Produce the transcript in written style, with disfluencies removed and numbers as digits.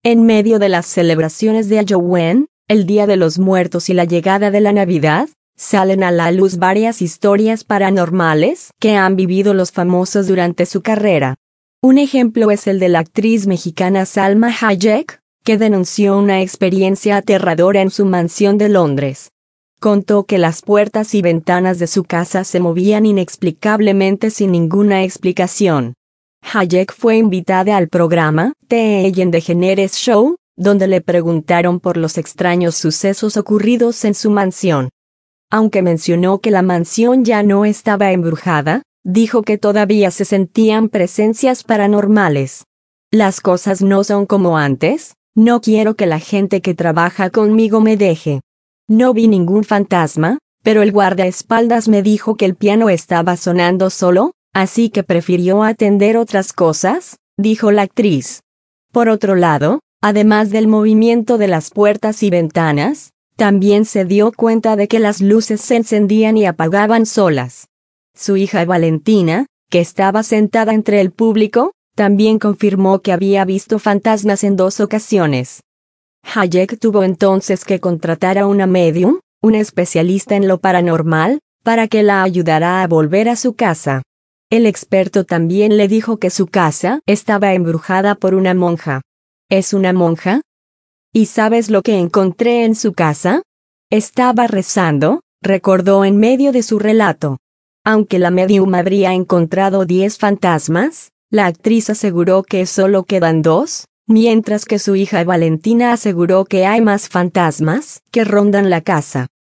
En medio de las celebraciones de Halloween, el Día de los Muertos y la llegada de la Navidad, salen a la luz varias historias paranormales que han vivido los famosos durante su carrera. Un ejemplo es el de la actriz mexicana Salma Hayek, que denunció una experiencia aterradora en su mansión de Londres. Contó que las puertas y ventanas de su casa se movían inexplicablemente sin ninguna explicación. Hayek fue invitada al programa The Ellen DeGeneres Show, donde le preguntaron por los extraños sucesos ocurridos en su mansión. Aunque mencionó que la mansión ya no estaba embrujada, dijo que todavía se sentían presencias paranormales. Las cosas no son como antes, no quiero que la gente que trabaja conmigo me deje. No vi ningún fantasma, pero el guardaespaldas me dijo que el piano estaba sonando solo, así que prefirió atender otras cosas, dijo la actriz. Por otro lado, además del movimiento de las puertas y ventanas, también se dio cuenta de que las luces se encendían y apagaban solas. Su hija Valentina, que estaba sentada entre el público, también confirmó que había visto fantasmas en 2 ocasiones. Hayek tuvo entonces que contratar a una medium, una especialista en lo paranormal, para que la ayudara a volver a su casa. El experto también le dijo que su casa estaba embrujada por una monja. ¿Es una monja? ¿Y sabes lo que encontré en su casa? Estaba rezando, recordó en medio de su relato. Aunque la medium habría encontrado 10 fantasmas, la actriz aseguró que solo quedan 2, mientras que su hija Valentina aseguró que hay más fantasmas que rondan la casa.